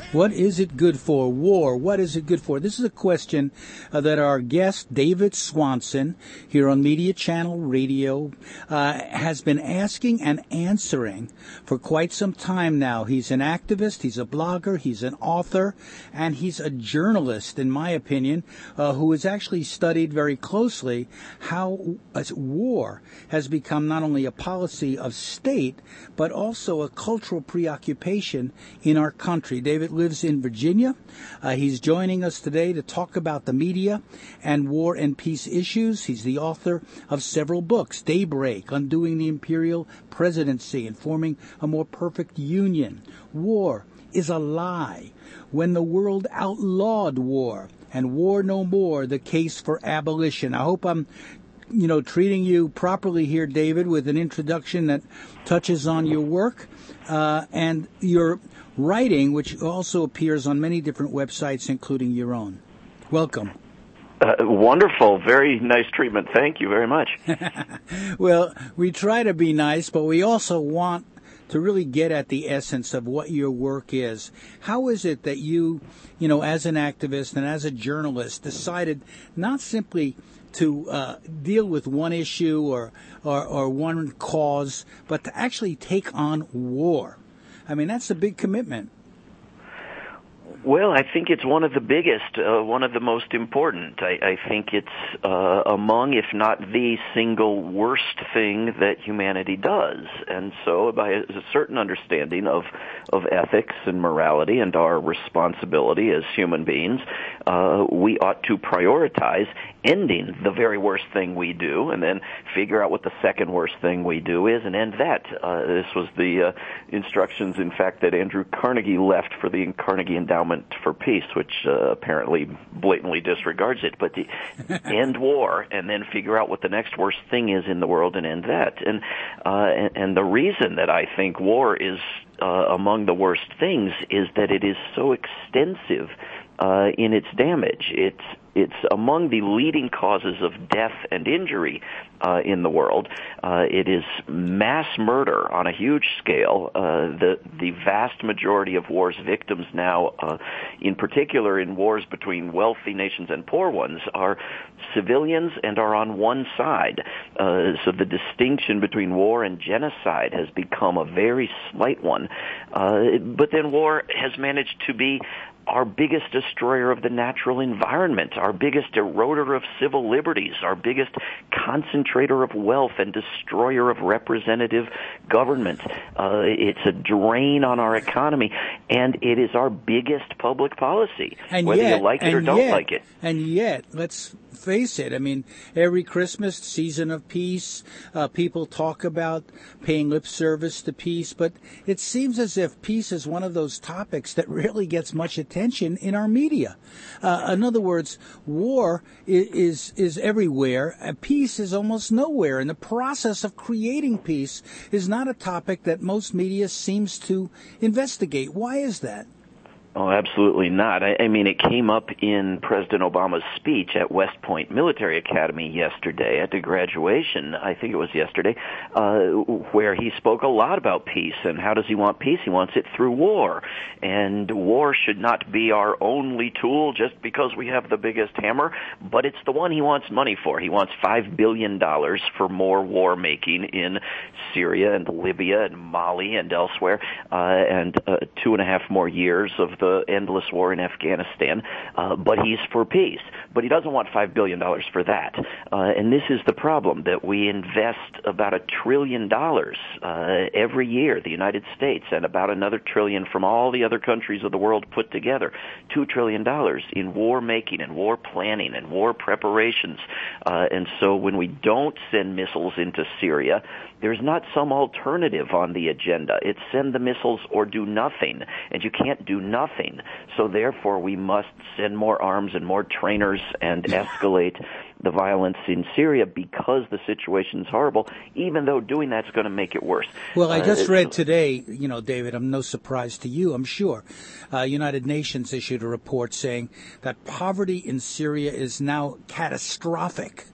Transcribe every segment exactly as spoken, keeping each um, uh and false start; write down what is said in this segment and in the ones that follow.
What is it good for? War. What is it good for? This is a question uh, that our guest, David Swanson, here on Media Channel Radio, uh, has been asking and answering for quite some time now. He's an activist, he's a blogger, he's an author, and he's a journalist, in my opinion, uh, who has actually studied very closely how uh, war has become not only a policy of state, but also a cultural preoccupation in our country. David lives in Virginia. Uh, he's joining us today to talk about the media and war and peace issues. He's the author of several books: Daybreak, Undoing the Imperial Presidency and Forming a More Perfect Union, War is a Lie, When the World Outlawed War, and War No More, The Case for Abolition. I hope I'm you know, treating you properly here, David, with an introduction that touches on your work uh, and your writing, which also appears on many different websites, including your own. Welcome. Uh, wonderful. Very nice treatment. Thank you very much. Well, we try to be nice, but we also want to really get at the essence of what your work is. How is it that you, you know, as an activist and as a journalist, decided not simply to uh, deal with one issue or, or or one cause, but to actually take on war? I mean, that's a big commitment. Well, I think it's one of the biggest, uh, one of the most important. I, I think it's uh, among, if not the single worst thing that humanity does. And so by a, a certain understanding of, of ethics and morality and our responsibility as human beings, uh, we ought to prioritize ending the very worst thing we do and then figure out what the second worst thing we do is and end that. Uh, this was the uh, instructions, in fact, that Andrew Carnegie left for the Carnegie Endowment for Peace, which uh, apparently blatantly disregards it. But the end war and then figure out what the next worst thing is in the world and end that. And uh, and, and the reason that I think war is uh, among the worst things is that it is so extensive uh, in its damage. It's It's among the leading causes of death and injury uh, in the world. Uh, it is mass murder on a huge scale. Uh, the the vast majority of war's victims now, uh, in particular in wars between wealthy nations and poor ones, are civilians and are on one side. Uh, so the distinction between war and genocide has become a very slight one. Uh, but then war has managed to be our biggest destroyer of the natural environment, our biggest eroder of civil liberties, our biggest concentrator of wealth and destroyer of representative government. Uh, it's a drain on our economy, and it is our biggest public policy, and whether yet, you like it or don't yet, like it. And yet, let's face it, I mean, every Christmas, season of peace, uh, people talk about paying lip service to peace, but it seems as if peace is one of those topics that really gets much attention in our media. Uh, in other words, war is, is is everywhere, and peace is almost nowhere, and the process of creating peace is not a topic that most media seems to investigate. Why is that? Oh, absolutely not. I, I mean, it came up in President Obama's speech at West Point Military Academy yesterday at the graduation, I think it was yesterday, uh, where he spoke a lot about peace. And how does he want peace? He wants it through war. And war should not be our only tool just because we have the biggest hammer, but it's the one he wants money for. He wants five billion dollars for more war making in Syria and Libya and Mali and elsewhere, uh, and uh, two and a half more years of the endless war in Afghanistan, uh, but he's for peace. But he doesn't want five billion dollars for that. Uh, and this is the problem, that we invest about a trillion dollars uh, every year, the United States, and about another trillion from all the other countries of the world put together, two trillion dollars in war making and war planning and war preparations. Uh, and so when we don't send missiles into Syria, there's not some alternative on the agenda. It's send the missiles or do nothing, and you can't do nothing. So therefore, we must send more arms and more trainers and escalate the violence in Syria because the situation's horrible, even though doing that's going to make it worse. Well, I just uh, read today, you know, David, I'm no surprise to you, I'm sure. Uh, United Nations issued a report saying that poverty in Syria is now catastrophic.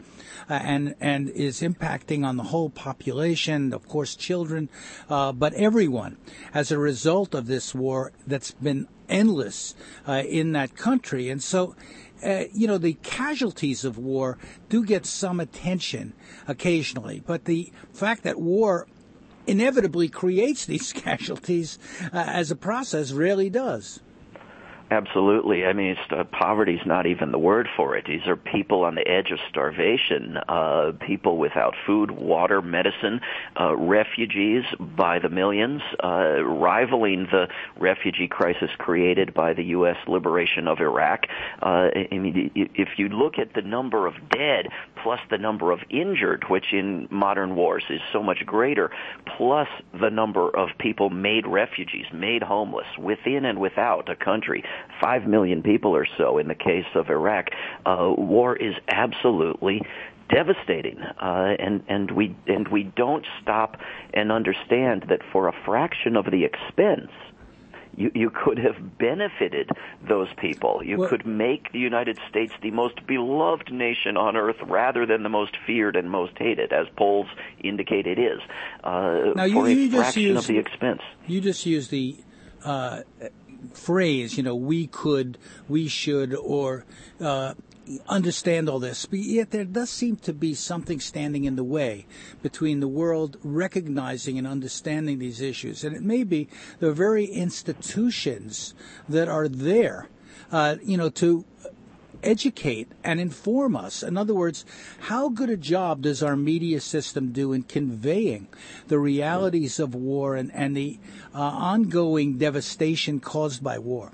uh, and and is impacting on the whole population, of course, children, uh, but everyone, as a result of this war that's been endless uh, in that country. And so, uh, you know, the casualties of war do get some attention occasionally, but the fact that war inevitably creates these casualties uh, as a process rarely does. Absolutely. I mean, it's, uh, poverty is not even the word for it. These are people on the edge of starvation, uh, people without food, water, medicine, uh, refugees by the millions, uh, rivaling the refugee crisis created by the U S liberation of Iraq. Uh, I mean, if you look at the number of dead plus the number of injured, which in modern wars is so much greater, plus the number of people made refugees, made homeless, within and without a country, Five million people or so in the case of Iraq. Uh, war is absolutely devastating, uh, and and we and we don't stop and understand that for a fraction of the expense, you you could have benefited those people. You well, could make the United States the most beloved nation on earth rather than the most feared and most hated, as polls indicate it is. Uh, now for you, you a fraction just use, of the expense. You just use the. Uh, phrase, you know, we could, we should, or uh, understand all this. But yet there does seem to be something standing in the way between the world recognizing and understanding these issues. And it may be the very institutions that are there, uh, you know, to educate and inform us. In other words, how good a job does our media system do in conveying the realities of war and, and the uh, ongoing devastation caused by war?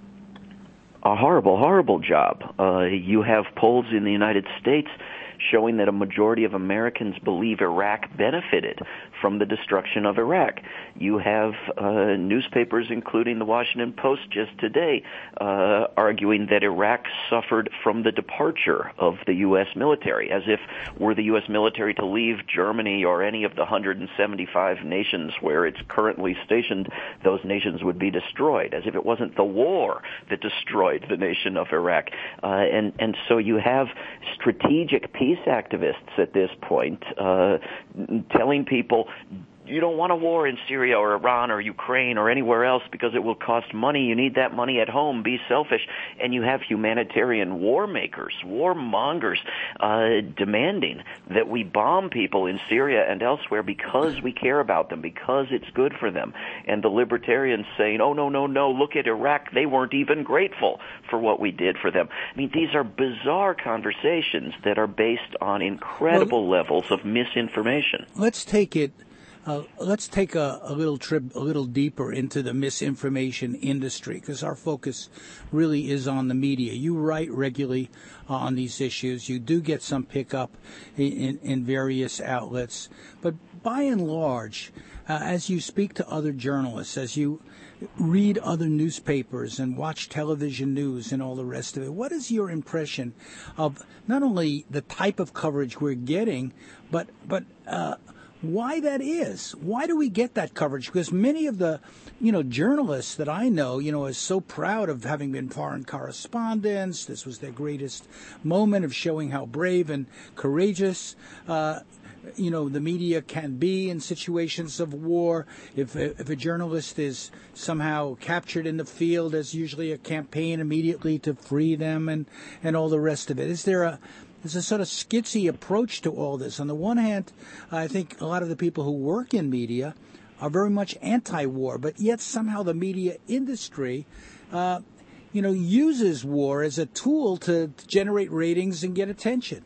A horrible, horrible job. Uh, you have polls in the United States showing that a majority of Americans believe Iraq benefited from the destruction of Iraq. You have uh, newspapers, including the Washington Post just today, uh, arguing that Iraq suffered from the departure of the U S military, as if were the U S military to leave Germany or any of the one hundred seventy-five nations where it's currently stationed, those nations would be destroyed, as if it wasn't the war that destroyed the nation of Iraq. Uh, and, and so you have strategic peace activists at this point uh, telling people, you don't want a war in Syria or Iran or Ukraine or anywhere else because it will cost money. You need that money at home. Be selfish. And you have humanitarian war makers, war mongers, uh, demanding that we bomb people in Syria and elsewhere because we care about them, because it's good for them. And the libertarians saying, oh, no, no, no, look at Iraq. They weren't even grateful for what we did for them. I mean, these are bizarre conversations that are based on incredible well, levels of misinformation. Let's take it. Uh, let's take a, a little trip, a little deeper into the misinformation industry, because our focus really is on the media. You write regularly uh, on these issues. You do get some pickup in, in, in various outlets, but by and large, uh, as you speak to other journalists, as you read other newspapers and watch television news and all the rest of it, what is your impression of not only the type of coverage we're getting, but but uh, why that is? Why do we get that coverage? Because many of the, you know, journalists that I know, you know, are so proud of having been foreign correspondents. This was their greatest moment of showing how brave and courageous, uh, you know, the media can be in situations of war. If if a journalist is somehow captured in the field, there's usually a campaign immediately to free them and, and all the rest of it. Is there a There's a sort of skitsy approach to all this. On the one hand, I think a lot of the people who work in media are very much anti-war, but yet somehow the media industry, uh, you know, uses war as a tool to generate ratings and get attention.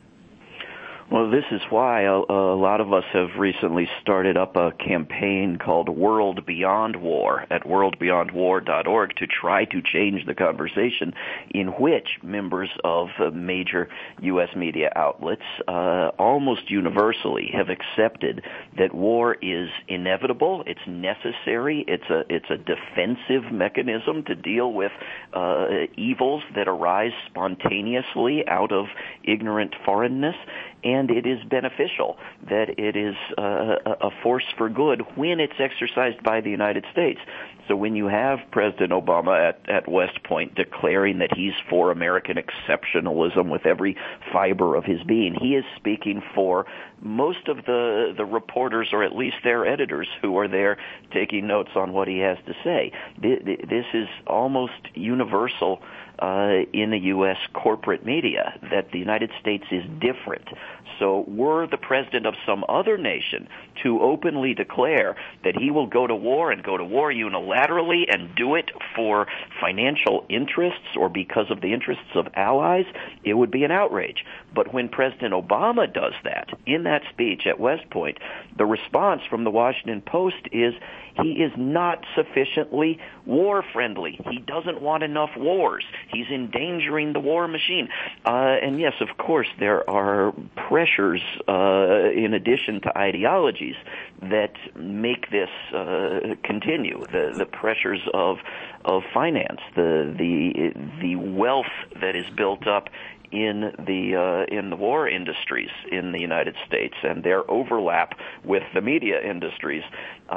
Well, this is why a, a lot of us have recently started up a campaign called World Beyond War at world beyond war dot org to try to change the conversation, in which members of major U S media outlets uh, almost universally have accepted that war is inevitable, it's necessary, it's a it's a defensive mechanism to deal with uh, evils that arise spontaneously out of ignorant foreignness. and it is beneficial, that it is uh, a force for good when it's exercised by the United States. So when you have President Obama at, at West Point declaring that he's for American exceptionalism with every fiber of his being, he is speaking for most of the, the reporters, or at least their editors, who are there taking notes on what he has to say. This is almost universal uh, in the U S corporate media, that the United States is different. So were the president of some other nation to openly declare that he will go to war and go to war unilaterally and do it for financial interests or because of the interests of allies, it would be an outrage. But when President Obama does that, in that speech at West Point, the response from the Washington Post is he is not sufficiently war-friendly. He doesn't want enough wars. He's endangering the war machine. Uh, and yes, of course, there are pressures uh, in addition to ideologies that make this uh, continue. The the pressures of of finance, the the the wealth that is built up in the uh, in the war industries in the United States, and their overlap with the media industries, uh,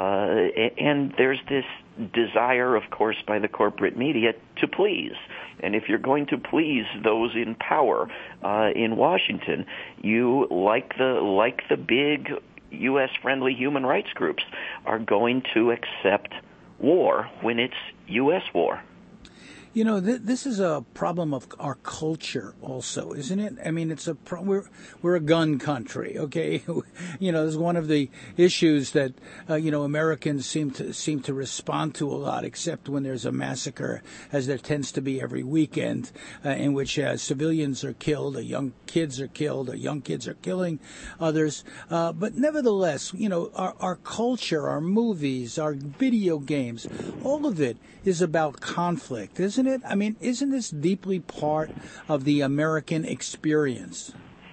and there's this desire, of course, by the corporate media to please. And if you're going to please those in power uh, in Washington, you, like the like the big U S friendly human rights groups, are going to accept war when it's U S war. You know, th- this is a problem of our culture also, isn't it? I mean, it's a pro- we're we're a gun country, okay? You know, it's one of the issues that uh, you know Americans seem to seem to respond to a lot, except when there's a massacre, as there tends to be every weekend, uh, in which uh, civilians are killed, or young kids are killed, or young kids are killing others. Uh, but nevertheless, you know, our our culture, our movies, our video games, all of it is about conflict, isn't it? I mean, isn't this deeply part of the American experience?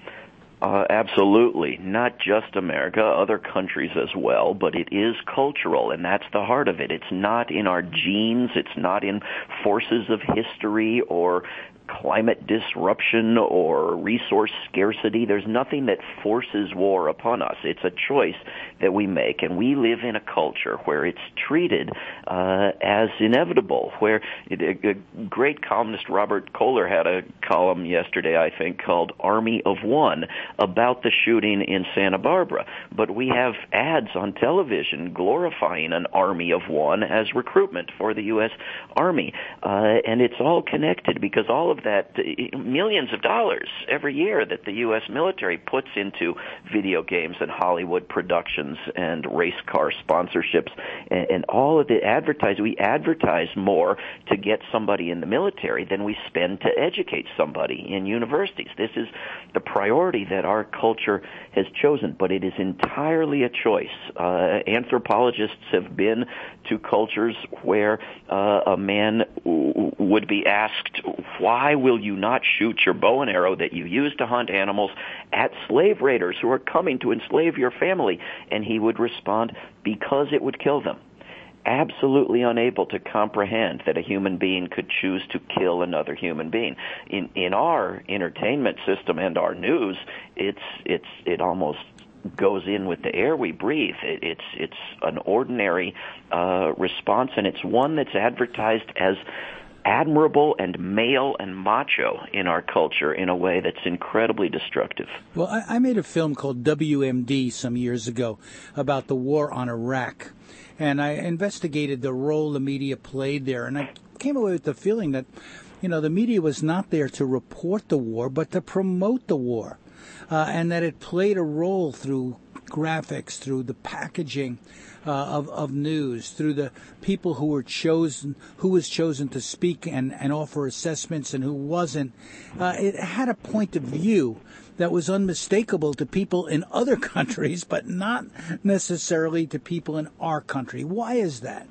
Uh, absolutely. Not just America, other countries as well, but it is cultural, and that's the heart of it. It's not in our genes. It's not in forces of history or climate disruption or resource scarcity. There's nothing that forces war upon us. It's a choice that we make, and we live in a culture where it's treated uh, as inevitable, where it, a, a great columnist Robert Kohler had a column yesterday, I think, called Army of One, about the shooting in Santa Barbara. But we have ads on television glorifying an Army of One as recruitment for the U S Army. Uh, and it's all connected, because all of that, millions of dollars every year that the U S military puts into video games and Hollywood productions and race car sponsorships and, and all of the advertising. We advertise more to get somebody in the military than we spend to educate somebody in universities. This is the priority that our culture has chosen, but it is entirely a choice. Uh, anthropologists have been to cultures where uh, a man w- would be asked, why will you not shoot your bow and arrow that you use to hunt animals at slave raiders who are coming to enslave your family? And he would respond, because it would kill them. Absolutely unable to comprehend that a human being could choose to kill another human being. In in our entertainment system and our news, it's it's it almost goes in with the air we breathe. It, it's it's an ordinary uh, response, and it's one that's advertised as admirable and male and macho in our culture in a way that's incredibly destructive. Well, I, I made a film called W M D some years ago about the war on Iraq, and I investigated the role the media played there, and I came away with the feeling that, you know, the media was not there to report the war, but to promote the war, uh, and that it played a role through graphics, through the packaging uh, of of news, through the people who were chosen, who was chosen to speak and, and offer assessments and who wasn't. Uh, it had a point of view that was unmistakable to people in other countries, but not necessarily to people in our country. Why is that?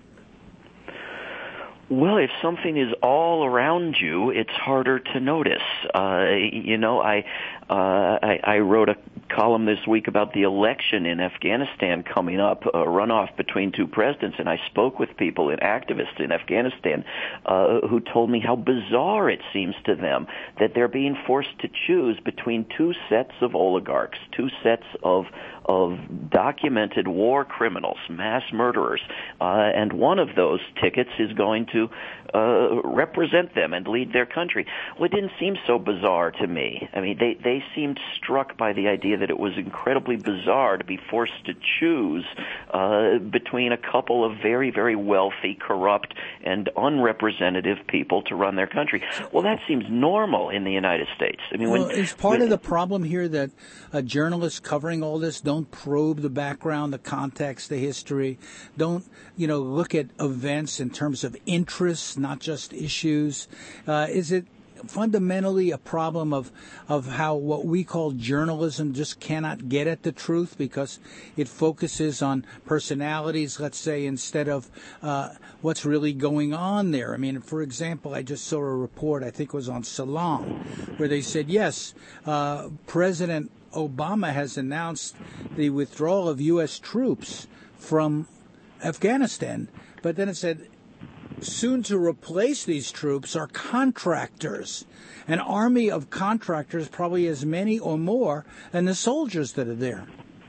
Well, if something is all around you, it's harder to notice. Uh, you know, I, uh, I I wrote a column this week about the election in Afghanistan coming up, a runoff between two presidents, and I spoke with people and activists in Afghanistan uh, who told me how bizarre it seems to them that they're being forced to choose between two sets of oligarchs, two sets of of documented war criminals, mass murderers, uh, and one of those tickets is going to uh, represent them and lead their country. Well, it didn't seem so bizarre to me. I mean, they, they seemed struck by the idea that it was incredibly bizarre to be forced to choose uh, between a couple of very, very wealthy, corrupt, and unrepresentative people to run their country. Well, that seems normal in the United States. I mean, well, when, is part when, of the problem here that uh, journalists covering all this don't probe the background, the context, the history, don't, you know, look at events in terms of interests, not just issues? Uh, is it fundamentally a problem of of how what we call journalism just cannot get at the truth because it focuses on personalities, let's say, instead of uh, what's really going on there? I mean, for example, I just saw a report, I think it was on Salon, where they said, yes, uh, President Obama has announced the withdrawal of U S troops from Afghanistan, but then it said soon to replace these troops are contractors, an army of contractors, probably as many or more than the soldiers that are there.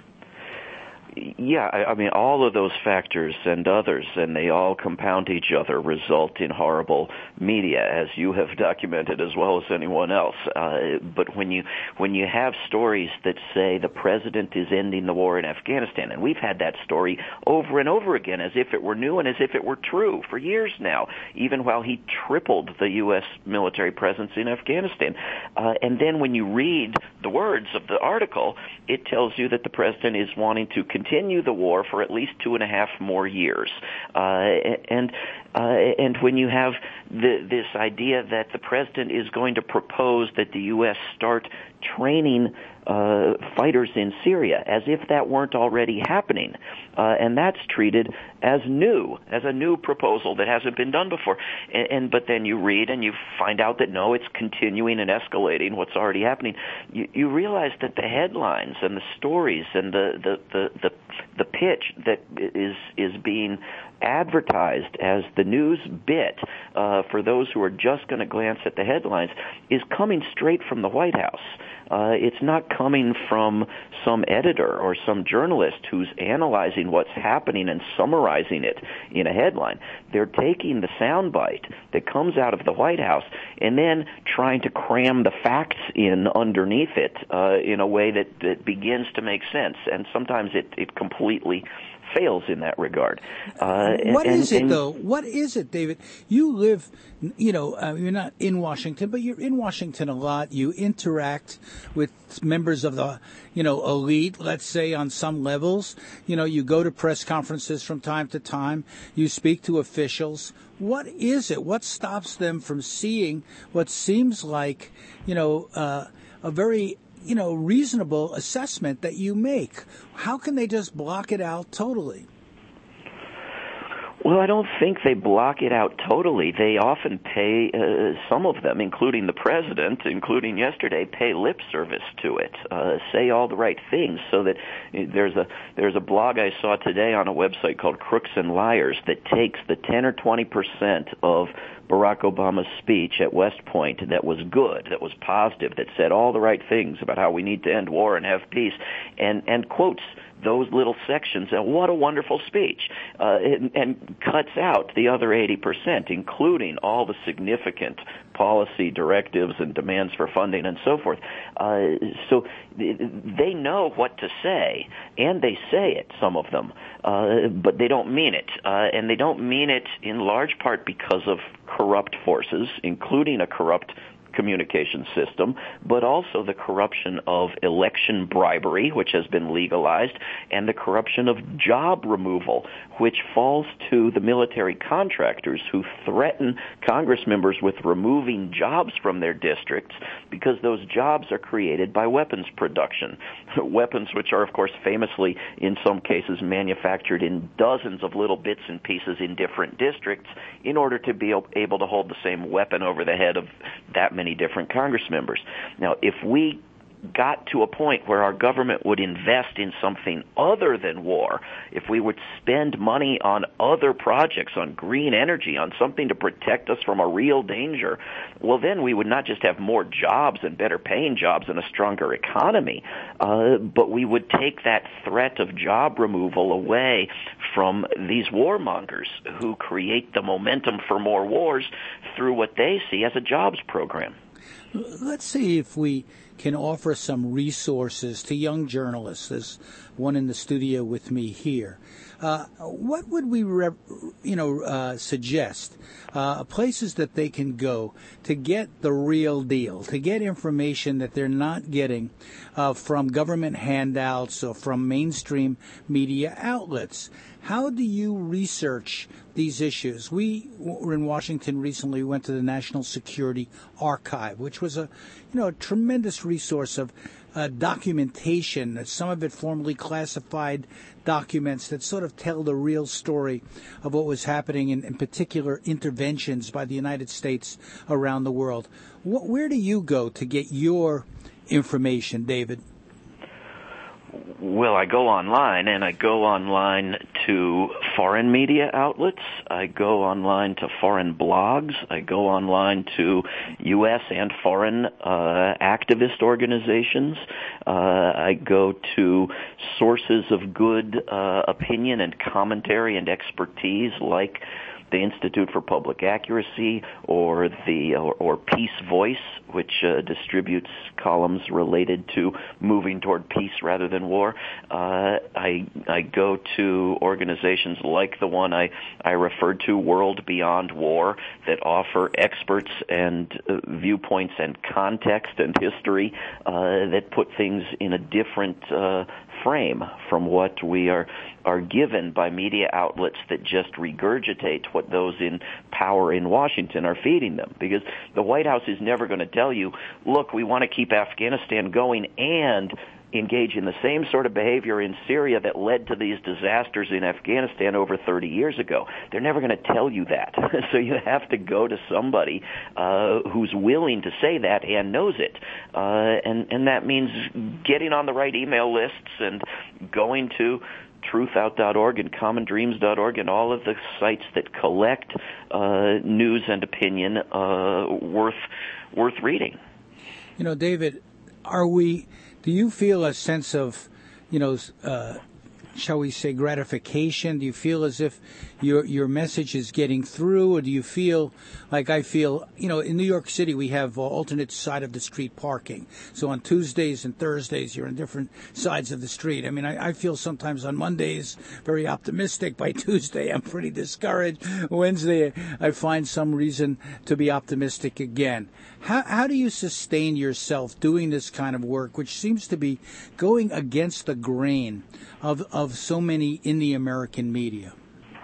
Yeah, I mean, all of those factors and others, and they all compound each other, result in horrible media, as you have documented as well as anyone else. Uh, but when you when you have stories that say the president is ending the war in Afghanistan, and we've had that story over and over again as if it were new and as if it were true for years now, even while he tripled the U S military presence in Afghanistan. Uh, and then when you read the words of the article, it tells you that the president is wanting to continue the war for at least two and a half more years. Uh, and uh, and when you have the, this idea that the president is going to propose that the U S start training uh, fighters in Syria as if that weren't already happening, uh, and that's treated as new, as a new proposal that hasn't been done before. And, and but then you read and you find out that no, it's continuing and escalating what's already happening. You, you realize that the headlines and the stories and the the the the, the pitch that is is being advertised as the news bit uh, for those who are just going to glance at the headlines is coming straight from the White House. Uh, it's not coming from some editor or some journalist who's analyzing what's happening and summarizing it in a headline. They're taking the soundbite that comes out of the White House and then trying to cram the facts in underneath it uh, in a way that, that begins to make sense. And sometimes it, it completely fails in that regard. Uh, what and, is it, and, though? What is it, David? You live, you know, uh, you're not in Washington, but you're in Washington a lot. You interact with members of the, you know, elite, let's say, on some levels. You know, you go to press conferences from time to time. You speak to officials. What is it? What stops them from seeing what seems like, you know, uh, a very you know, reasonable assessment that you make? How can they just block it out totally? Well, I don't think they block it out totally. They often pay, uh, some of them, including the president, including yesterday, pay lip service to it, uh, say all the right things, so that there's a there's a blog I saw today on a website called Crooks and Liars that takes the ten or twenty percent of Barack Obama's speech at West Point that was good, that was positive, that said all the right things about how we need to end war and have peace, and, and quotes those little sections, and what a wonderful speech, uh, and, and cuts out the other eighty percent, including all the significant policy directives and demands for funding and so forth. Uh, so they know what to say, and they say it, some of them, uh, but they don't mean it. Uh, and they don't mean it in large part because of corrupt forces, including a corrupt communication system, but also the corruption of election bribery, which has been legalized, and the corruption of job removal, which falls to the military contractors who threaten Congress members with removing jobs from their districts because those jobs are created by weapons production. Weapons which are, of course, famously, in some cases, manufactured in dozens of little bits and pieces in different districts in order to be able to hold the same weapon over the head of that many different Congress members. Now, if we got to a point where our government would invest in something other than war, if we would spend money on other projects, on green energy, on something to protect us from a real danger, well, then we would not just have more jobs and better paying jobs and a stronger economy, uh, but we would take that threat of job removal away from these warmongers who create the momentum for more wars through what they see as a jobs program. Let's see if we can offer some resources to young journalists. There's one in the studio with me here. Uh, what would we, re- you know, uh, suggest uh, places that they can go to get the real deal, to get information that they're not getting uh, from government handouts or from mainstream media outlets? How do you research these issues? We were in Washington recently. We went to the National Security Archive, which was a, you know, a tremendous resource of uh, documentation, some of it formerly classified documents that sort of tell the real story of what was happening in, in particular interventions by the United States around the world. What, where do you go to get your information, David? Well, I go online, and I go online to foreign media outlets. I go online to foreign blogs. I go online to U S and foreign uh, activist organizations. Uh, I go to sources of good uh, opinion and commentary and expertise like the Institute for Public Accuracy or the or, or Peace Voice, which uh, distributes columns related to moving toward peace rather than war. Uh, I I go to organizations like the one I, I referred to, World Beyond War, that offer experts and uh, viewpoints and context and history uh, that put things in a different uh, frame from what we are are given by media outlets that just regurgitate what those in power in Washington are feeding them. Because the White House is never going to tell you, look, we want to keep Afghanistan going and engage in the same sort of behavior in Syria that led to these disasters in Afghanistan over thirty years ago. They're never going to tell you that. So you have to go to somebody uh, who's willing to say that and knows it. Uh, and, and that means getting on the right email lists and going to truth out dot org and common dreams dot org and all of the sites that collect uh, news and opinion uh, worth worth reading. You know, David, are we... do you feel a sense of, you know, uh, shall we say, gratification? Do you feel as if your your message is getting through, or do you feel like I feel, you know, in New York City we have alternate side of the street parking. So on Tuesdays and Thursdays you're on different sides of the street. I mean, I, I feel sometimes on Mondays very optimistic. By Tuesday I'm pretty discouraged. Wednesday I find some reason to be optimistic again. How, how do you sustain yourself doing this kind of work, which seems to be going against the grain of of so many in the American media?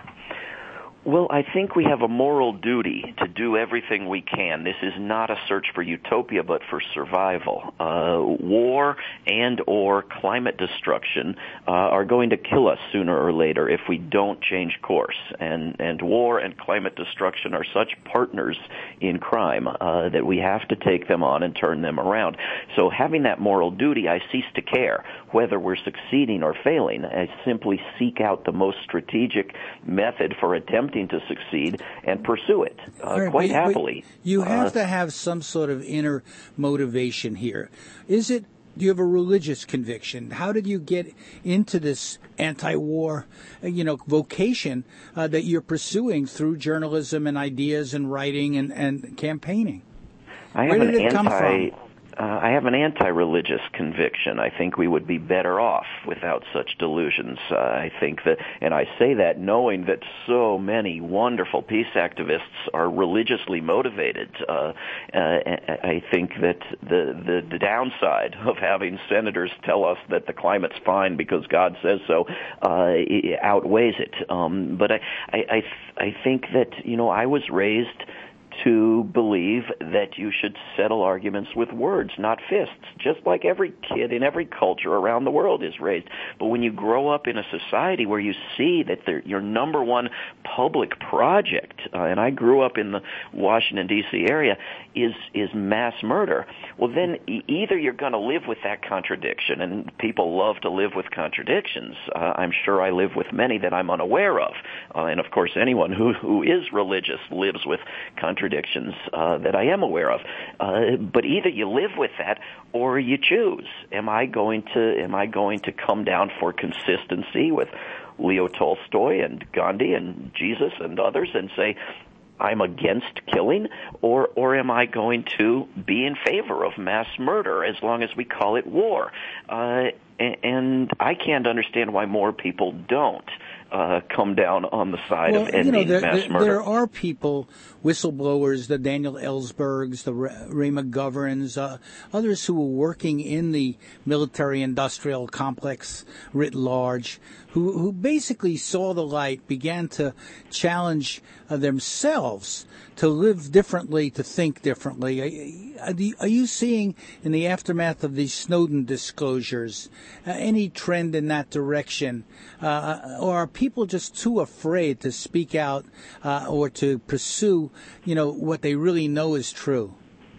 Well, I think we have a moral duty to do everything we can. This is not a search for utopia, but for survival. Uh, war and or climate destruction uh, are going to kill us sooner or later if we don't change course. And, and war and climate destruction are such partners in crime uh, that we have to take them on and turn them around. So having that moral duty, I cease to care whether we're succeeding or failing. I simply seek out the most strategic method for attempting to succeed and pursue it uh, right, quite but, happily. But you have uh, to have some sort of inner motivation here. Is it, do you have a religious conviction? How did you get into this anti-war, you know, vocation uh, that you're pursuing through journalism and ideas and writing and, and campaigning? I Where have did an it anti- come from? Uh, I have an anti-religious conviction. I think we would be better off without such delusions. Uh, I think that, and I say that knowing that so many wonderful peace activists are religiously motivated. Uh, uh, I think that the, the the downside of having senators tell us that the climate's fine because God says so uh, outweighs it. Um, but I, I, I, I think that, you know, I was raised to believe that you should settle arguments with words, not fists, just like every kid in every culture around the world is raised. But when you grow up in a society where you see that your number one public project, uh, and I grew up in the Washington, D C area, is is mass murder, well, then e- either you're going to live with that contradiction, and people love to live with contradictions. Uh, I'm sure I live with many that I'm unaware of. Uh, and, of course, anyone who, who is religious lives with contradictions. Contradictions uh, that I am aware of, uh, but either you live with that or you choose. Am I going to am I going to come down for consistency with Leo Tolstoy and Gandhi and Jesus and others and say I'm against killing, or or am I going to be in favor of mass murder as long as we call it war? Uh, and I can't understand why more people don't. Uh, come down on the side well, of ending you know, there, mass there, murder. There are people, whistleblowers, the Daniel Ellsbergs, the Ray McGoverns, uh, others who were working in the military-industrial complex writ large, who, who basically saw the light, began to challenge uh, themselves to live differently, to think differently. Are, are you seeing, in the aftermath of these Snowden disclosures, uh, any trend in that direction? Uh, or are people just too afraid to speak out uh, or to pursue, you know, what they really know is true?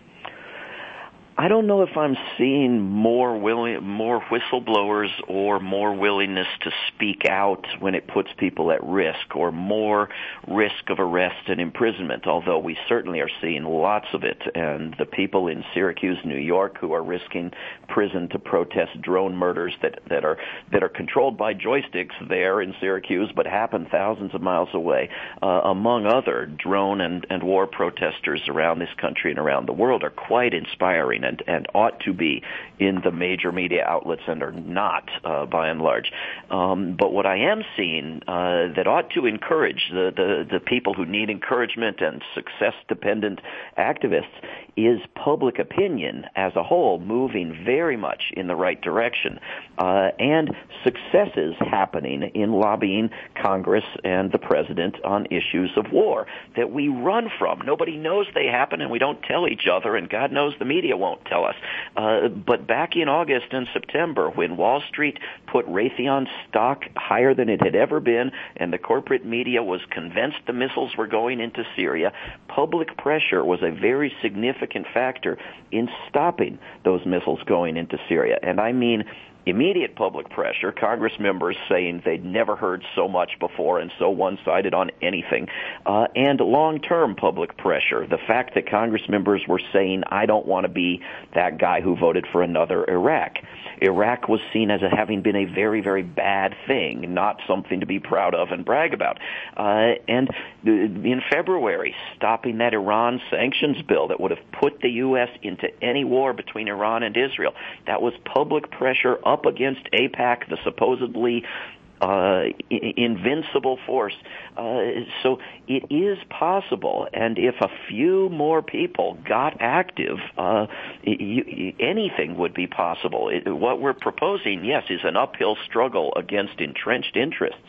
I don't know if I'm seeing more willing, more whistleblowers or more willingness to speak out when it puts people at risk, or more risk of arrest and imprisonment, although we certainly are seeing lots of it. And the people in Syracuse, New York, who are risking prison to protest drone murders that, that are that are controlled by joysticks there in Syracuse but happen thousands of miles away, uh, among other drone and, and war protesters around this country and around the world, are quite inspiring. And, and ought to be in the major media outlets and are not, uh, by and large. Um, but what I am seeing uh, that ought to encourage the, the, the people who need encouragement and success-dependent activists is public opinion as a whole moving very much in the right direction, uh, and successes happening in lobbying Congress and the President on issues of war that we run from. Nobody knows they happen, and we don't tell each other, and God knows the media won't tell us. Uh, but back in August and September, when Wall Street put Raytheon stock higher than it had ever been, and the corporate media was convinced the missiles were going into Syria, public pressure was a very significant factor in stopping those missiles going into Syria. And I mean immediate public pressure, Congress members saying they'd never heard so much before and so one-sided on anything, uh, and long-term public pressure, the fact that Congress members were saying, I don't want to be that guy who voted for another Iraq. Iraq was seen as a, having been a very, very bad thing, not something to be proud of and brag about. Uh, and in February, stopping that Iran sanctions bill that would have put the U S into any war between Iran and Israel, that was public pressure up against AIPAC, the supposedly uh, invincible force. Uh, so it is possible, and if a few more people got active, uh, you, anything would be possible. It, what we're proposing, yes, is an uphill struggle against entrenched interests.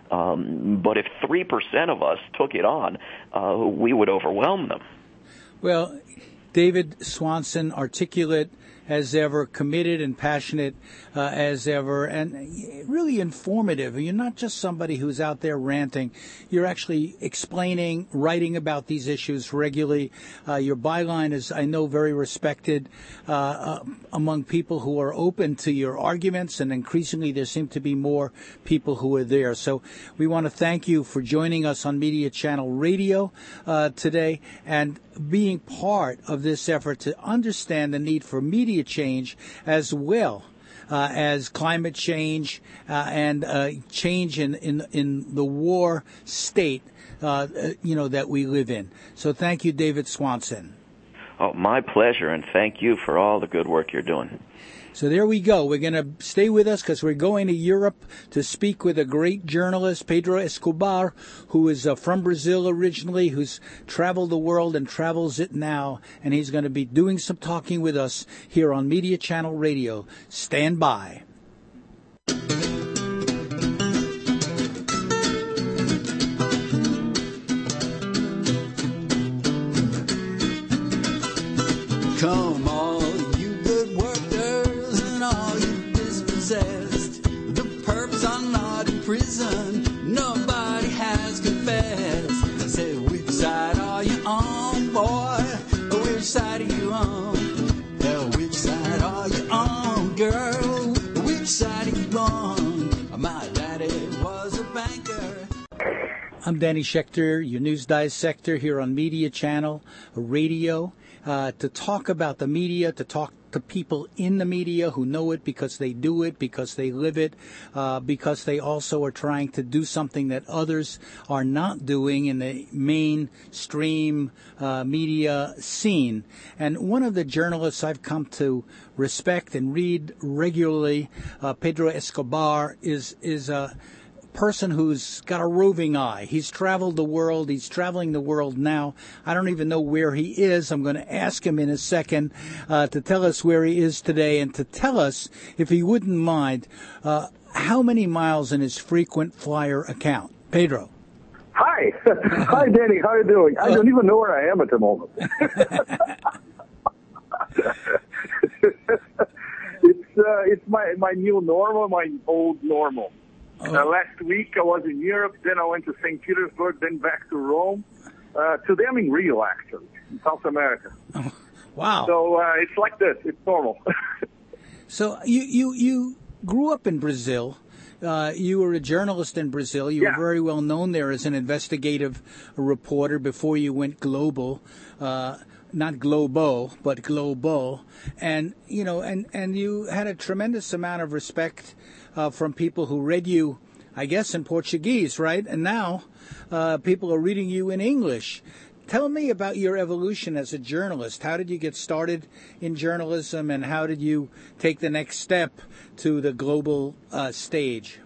Um, but if three percent of us took it on, uh, we would overwhelm them. Well, David Swanson, articulate as ever, committed and passionate uh, as ever, and really informative. You're not just somebody who's out there ranting. You're actually explaining, writing about these issues regularly. Uh, your byline is, I know, very respected uh, uh, among people who are open to your arguments, and increasingly there seem to be more people who are there. So we want to thank you for joining us on Media Channel Radio uh, today and being part of this effort to understand the need for media change as well uh, as climate change uh, and uh, change in, in in the war state uh, you know that we live in. So thank you, David Swanson. Oh, my pleasure, and thank you for all the good work you're doing. So there we go. We're going to stay with us because we're going to Europe to speak with a great journalist, Pedro Escobar, who is uh, from Brazil originally, who's traveled the world and travels it now. And he's going to be doing some talking with us here on Media Channel Radio. Stand by. Come all you good workers and all you dispossessed. The perps are not in prison. Nobody has confessed. I said, which side are you on, boy? Which side are you on? Yeah, which side are you on, girl? Which side are you on? My daddy was a banker. I'm Danny Schechter, your news dissector here on Media Channel Radio, uh, to talk about the media, to talk to people in the media who know it because they do it, because they live it, uh, because they also are trying to do something that others are not doing in the mainstream uh, media scene. And one of the journalists I've come to respect and read regularly, uh, Pedro Escobar, is is a uh, person who's got a roving eye. He's traveled the world. He's traveling the world now. I don't even know where he is. I'm going to ask him in a second uh, to tell us where he is today and to tell us, if he wouldn't mind, uh, how many miles in his frequent flyer account. Pedro. Hi. Hi, Danny. How are you doing? I don't even know where I am at the moment. it's uh, it's my, my new normal, my old normal. Oh. Uh, last week I was in Europe, then I went to Saint Petersburg, then back to Rome. Uh, today I'm in Rio, actually, in South America. Oh, wow. So uh, it's like this. It's normal. So you, you, you grew up in Brazil. Uh, you were a journalist in Brazil. You yeah. were very well known there as an investigative reporter before you went global. Uh, not global, but global. And, you know, and, and you had a tremendous amount of respect uh, from people who read you, I guess, in Portuguese, right? And now uh, people are reading you in English. Tell me about your evolution as a journalist. How did you get started in journalism, and how did you take the next step to the global uh, stage?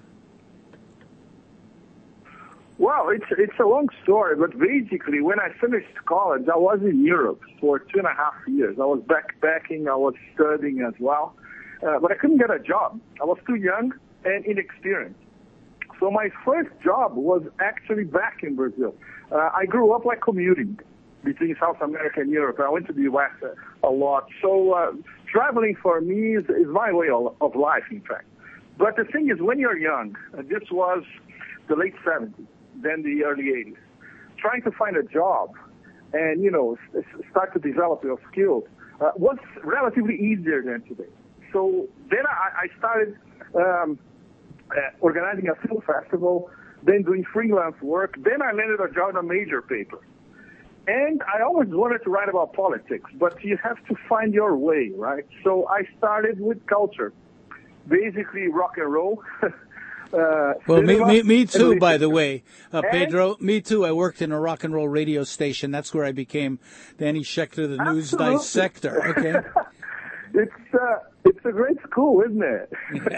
Well, it's it's a long story, but basically, when I finished college, I was in Europe for two and a half years. I was backpacking, I was studying as well, uh, but I couldn't get a job. I was too young and inexperienced. So my first job was actually back in Brazil. Uh, I grew up like commuting between South America and Europe. I went to the U S a, a lot. So uh, traveling for me is, is my way of, of life, in fact. But the thing is, when you're young, uh, this was the late seventies, then the early eighties, trying to find a job and, you know, s- start to develop your skills uh, was relatively easier than today. So then I, I started um, uh, organizing a film festival, then doing freelance work. Then I landed a job in a major paper. And I always wanted to write about politics, but you have to find your way, right? So I started with culture, basically rock and roll. Uh, well, me, me, me too, by the way, uh, Pedro. Me too. I worked in a rock and roll radio station. That's where I became Danny Schechter, the Absolutely. news dissector. Okay. it's uh, it's a great school, isn't it?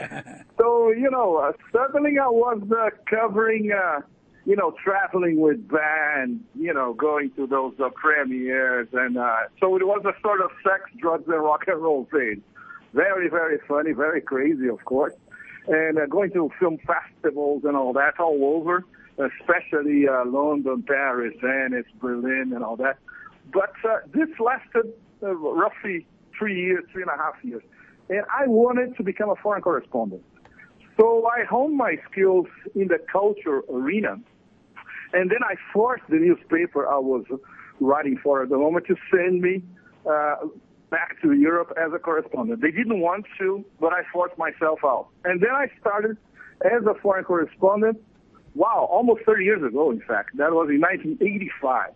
So you know, uh, suddenly I was uh, covering, uh, you know, traveling with bands, you know, going to those uh, premieres, and uh, so it was a sort of sex, drugs, and rock and roll thing. Very, very funny, very crazy, of course. And uh, going to film festivals and all that all over, especially uh, London, Paris, Venice, Berlin, and all that. But uh, this lasted uh, roughly three years, three and a half years. And I wanted to become a foreign correspondent. So I honed my skills in the culture arena. And then I forced the newspaper I was writing for at the moment to send me uh, back to Europe as a correspondent. They didn't want to, but I forced myself out. And then I started as a foreign correspondent, wow, almost thirty years ago, in fact. That was in nineteen eighty-five.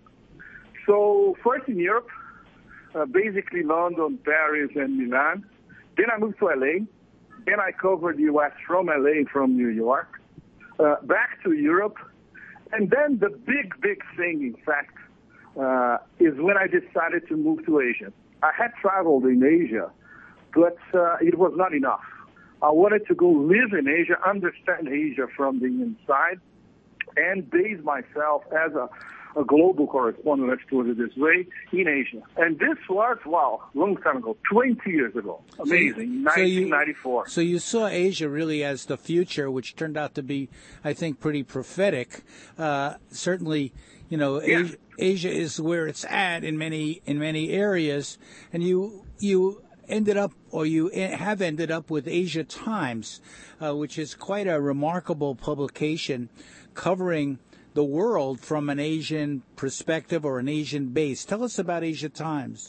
So first in Europe, uh, basically London, Paris, and Milan. Then I moved to L A. Then I covered the U S from L A and from New York. Uh, back to Europe. And then the big, big thing, in fact, uh, is when I decided to move to Asia. I had traveled in Asia, but uh, it was not enough. I wanted to go live in Asia, understand Asia from the inside, and base myself as a a global correspondent, let's put it this way, in Asia. And this was, wow, long time ago, twenty years ago. Amazing, so you, nineteen ninety-four. So you saw Asia really as the future, which turned out to be, I think, pretty prophetic. Uh, certainly, you know, Yeah. Asia, Asia is where it's at in many in many areas, and you you ended up, or you have ended up with Asia Times, uh, which is quite a remarkable publication covering the world from an Asian perspective or an Asian base. Tell us about Asia Times.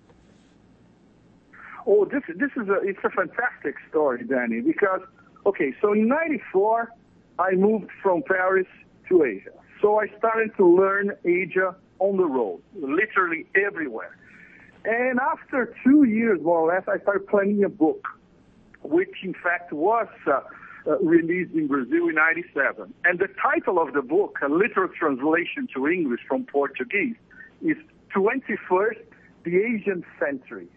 Oh, this this is a it's a fantastic story, Danny. Because okay, so in ninety-four, I moved from Paris to Asia. So I started to learn Asia on the road, literally everywhere. And after two years, more or less, I started planning a book, which in fact was uh, uh, released in Brazil in ninety-seven. And the title of the book, a literal translation to English from Portuguese, is twenty-first, the Asian Century.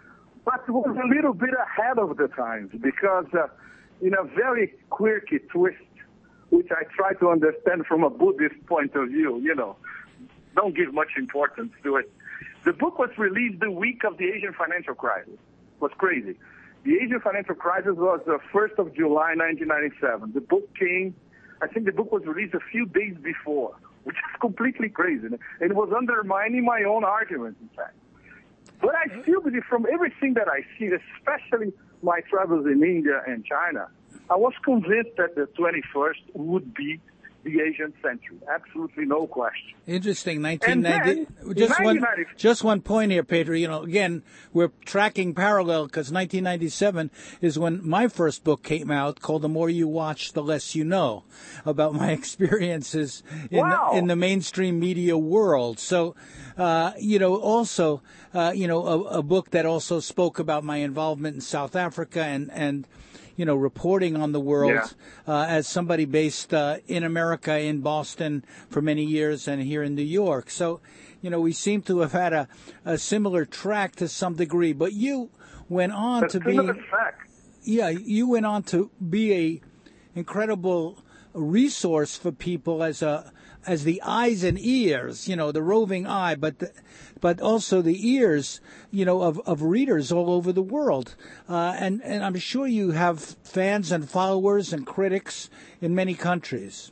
But it was a little bit ahead of the times because uh, in a very quirky twist, which I try to understand from a Buddhist point of view, you know, don't give much importance to it. The book was released the week of the Asian financial crisis. It was crazy. The Asian financial crisis was the first of July, nineteen ninety-seven. The book came, I think the book was released a few days before, which is completely crazy. And it was undermining my own arguments, in fact. But I still believe from everything that I see, especially my travels in India and China, I was convinced that the twenty-first would be the Asian century. Absolutely no question. Interesting. nineteen ninety. Then, just one. nineteen ninety Just one point here, Pedro. You know, again, we're tracking parallel because nineteen ninety-seven is when my first book came out, called "The More You Watch, the Less You Know," about my experiences in Wow. the, in the mainstream media world. So, uh, you know, also, uh, you know, a, a book that also spoke about my involvement in South Africa and and. you know, reporting on the world Yeah. uh, as somebody based uh, in America, in Boston for many years and here in New York. So, you know, we seem to have had a, a similar track to some degree. But you went on That's to be, another fact. yeah, you went on to be a incredible resource for people as a as the eyes and ears, you know, the roving eye, but the, but also the ears, you know, of, of readers all over the world. Uh, and, and I'm sure you have fans and followers and critics in many countries.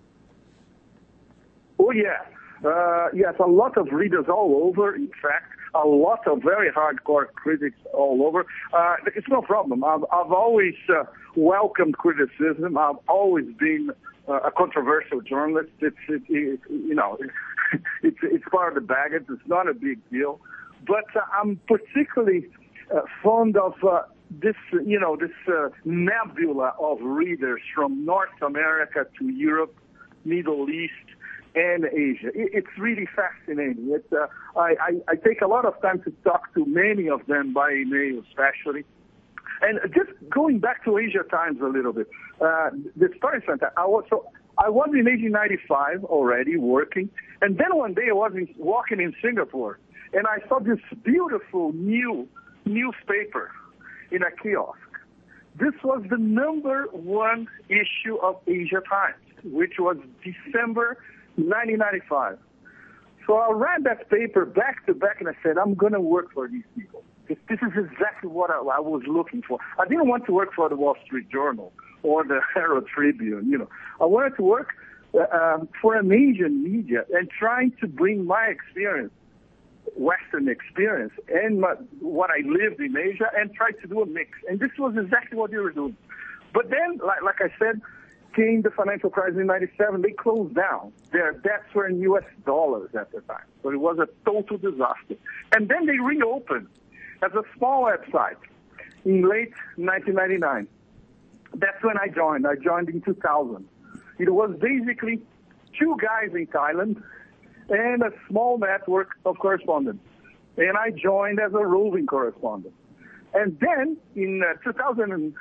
Oh, yeah. Uh, yes, a lot of readers all over, in fact. A lot of very hardcore critics all over. Uh, it's no problem. I've, I've always uh, welcomed criticism. I've always been uh, a controversial journalist. It's, it, it, you know, it's, it's part of the baggage. It's not a big deal. But uh, I'm particularly uh, fond of uh, this, you know, this uh, nebula of readers from North America to Europe, Middle East, and Asia. It's really fascinating. It's, uh, I, I, I take a lot of time to talk to many of them by email, especially. And just going back to Asia Times a little bit, uh, the story is fantastic. I was, so I was in eighteen ninety-five already working, and then one day I was in, walking in Singapore, and I saw this beautiful new newspaper in a kiosk. This was the number one issue of Asia Times, which was December nineteen ninety-five. So I read that paper back to back, and I said, I'm going to work for these people. This, this is exactly what I, I was looking for. I didn't want to work for the Wall Street Journal or the Herald Tribune, you know. I wanted to work uh, um, for an Asian media and trying to bring my experience, Western experience, and my, what I lived in Asia, and try to do a mix. And this was exactly what they were doing. But then, like, like I said, came the financial crisis in ninety-seven. They closed down. Their debts were in U S dollars at the time. So it was a total disaster. And then they reopened as a small website in late nineteen ninety-nine. That's when I joined. I joined in two thousand. It was basically two guys in Thailand and a small network of correspondents. And I joined as a roving correspondent. And then in uh, two thousand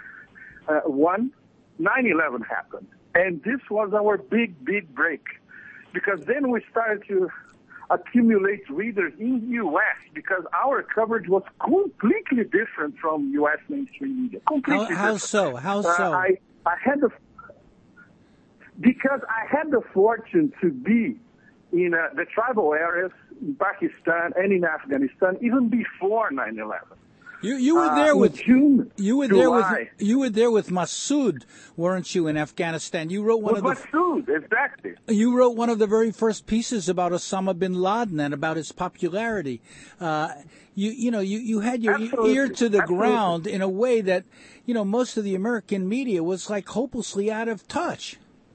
one, nine eleven happened. And this was our big, big break. Because then we started to accumulate readers in the U S because our coverage was completely different from U S mainstream media. Completely How, how different. so? How so? Uh, I, I had the, because I had the fortune to be in uh, the tribal areas in Pakistan and in Afghanistan even before nine eleven. You you were there uh, with June, you were July. there with you were there with Massoud, weren't you, in Afghanistan? You wrote one With of the Massoud, exactly. you wrote one of the very first pieces about Osama bin Laden and about his popularity. Uh, you you know you, you had your Absolutely. ear to the Absolutely. ground in a way that you know most of the American media was like hopelessly out of touch.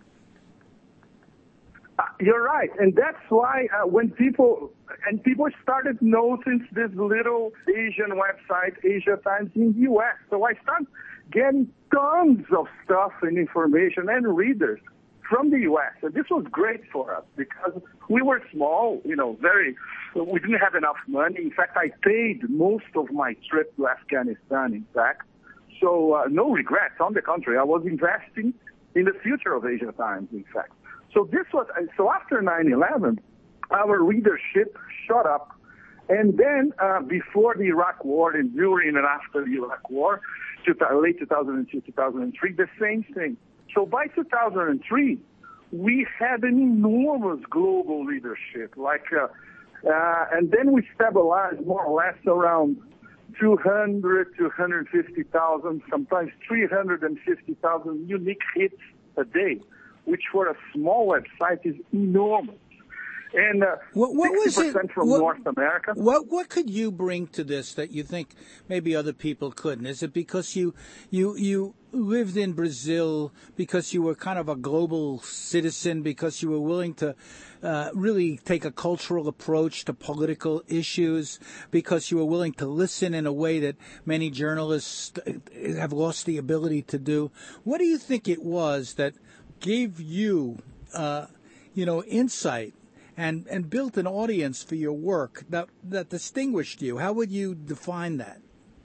Uh, you're right, and that's why uh, when people and people started noticing this little Asian website, Asia Times in the U S, so I started getting tons of stuff and information and readers from the U S, and this was great for us because we were small, you know, very. We didn't have enough money. In fact, I paid most of my trip to Afghanistan. In fact, so uh, no regrets. On the contrary, I was investing in the future of Asia Times. In fact. So this was so after nine eleven, our readership shot up, and then uh, before the Iraq War and during and after the Iraq War, to, late two thousand two, two thousand three, the same thing. So by two thousand three, we had an enormous global readership, like, uh, uh, and then we stabilized more or less around two hundred, two hundred fifty thousand, sometimes three hundred fifty thousand unique hits a day, which for a small website is enormous. And uh, What, what was sixty it? percent from what, North America. What what could you bring to this that you think maybe other people couldn't? Is it because you you you lived in Brazil, because you were kind of a global citizen, because you were willing to uh, really take a cultural approach to political issues, because you were willing to listen in a way that many journalists have lost the ability to do? What do you think it was that gave you, uh, you know, insight and, and built an audience for your work that, that distinguished you? How would you define that?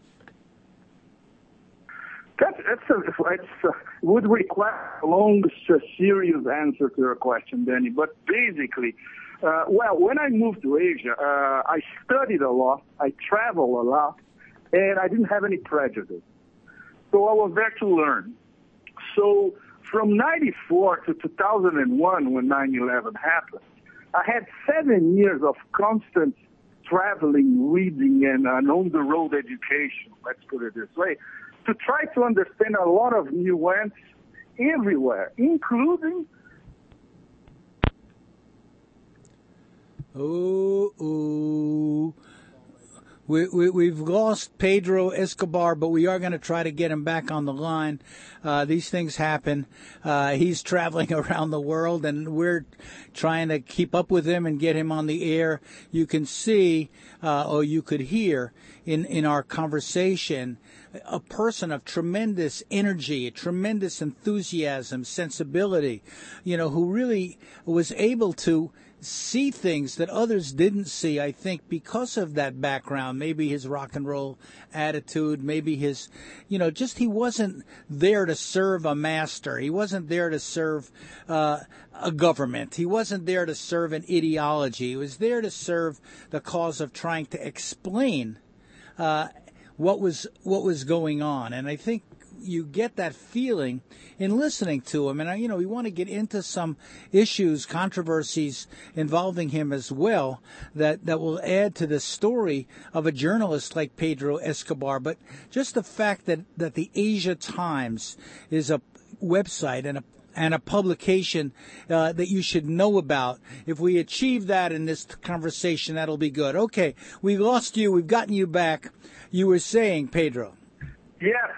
That, that's a, it's a, would require a long, serious answer to your question, Danny. But basically, uh, well, when I moved to Asia, uh, I studied a lot, I traveled a lot, and I didn't have any prejudice. So I was there to learn. So from ninety-four to two thousand one, when nine eleven happened, I had seven years of constant traveling, reading, and an on-the-road education, let's put it this way, to try to understand a lot of nuance everywhere, including... Ooh, ooh. We, we, we've lost Pedro Escobar, but we are going to try to get him back on the line. Uh, these things happen. Uh, he's traveling around the world, and we're trying to keep up with him and get him on the air. You can see, uh, or you could hear in, in our conversation, a person of tremendous energy, tremendous enthusiasm, sensibility, you know, who really was able to see things that others didn't see, I think, because of that background. Maybe his rock and roll attitude, maybe his, you know, just he wasn't there to serve a master. He wasn't there to serve uh, a government. He wasn't there to serve an ideology. He was there to serve the cause of trying to explain uh, what was what was going on. And I think you get that feeling in listening to him. And, you know, we want to get into some issues, controversies involving him as well that, that will add to the story of a journalist like Pedro Escobar. But just the fact that, that the Asia Times is a website and a and a publication uh, that you should know about. If we achieve that in this conversation, that'll be good. Okay, we lost you. We've gotten you back. You were saying, Pedro. Yes.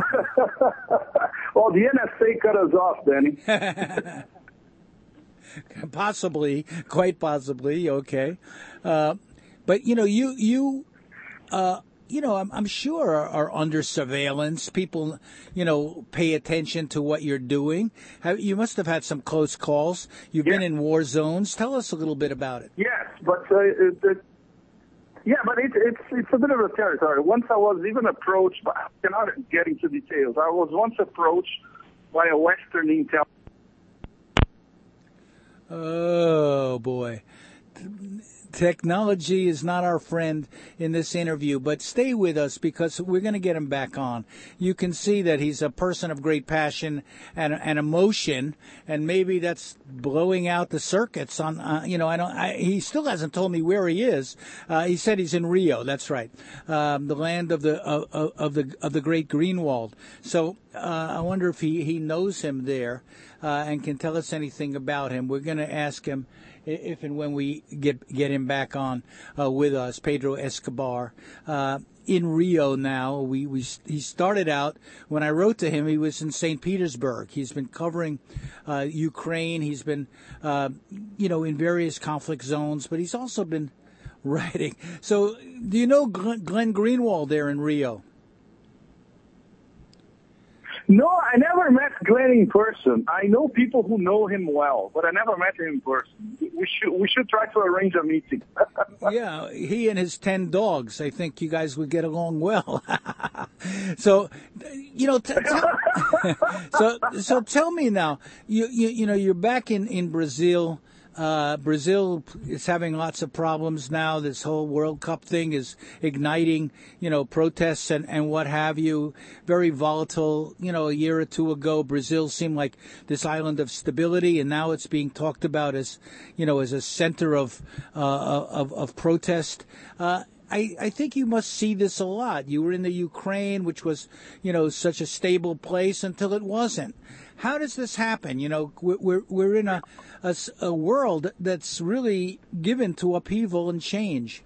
Well, the N S A cut us off, Danny. Possibly, quite possibly. Okay, uh, but you know, you you, uh, you know, I'm, I'm sure are, are under surveillance. People, you know, pay attention to what you're doing. Have, you must have had some close calls. You've yes. been in war zones. Tell us a little bit about it. Yes, but uh, it, it, yeah, but it, it's it's a bit of a territory. Once I was even approached, by, I cannot get into details. I was once approached by a Western intel. Oh boy, technology is not our friend in this interview, but stay with us because we're going to get him back on. You can see that he's a person of great passion and, and emotion, and maybe that's blowing out the circuits on, uh, you know, I don't, I, he still hasn't told me where he is. Uh, he said he's in Rio. That's right. Um, the land of the, of, of the, of the great Greenwald. So, uh, I wonder if he, he knows him there, uh, and can tell us anything about him. We're going to ask him if and when we get get him back on uh, with us, Pedro Escobar, uh, in Rio now. We, we he started out, when I wrote to him, he was in Saint Petersburg. He's been covering uh, Ukraine. He's been, uh, you know, in various conflict zones, but he's also been writing. So do you know Glenn, Glenn Greenwald there in Rio? No, I never met Glenn in person. I know people who know him well, but I never met him in person. We should we should try to arrange a meeting. Yeah, he and his ten dogs. I think you guys would get along well. So, you know, t- tell, so so tell me now. You you you know you're back in in Brazil. Uh, Brazil is having lots of problems now. This whole World Cup thing is igniting, you know, protests and, and what have you. Very volatile. You know, a year or two ago, Brazil seemed like this island of stability, and now it's being talked about as, you know, as a center of uh, of, of protest. Uh, I, I think you must see this a lot. You were in the Ukraine, which was, you know, such a stable place until it wasn't. How does this happen? You know, we're we're in a, a, a world that's really given to upheaval and change.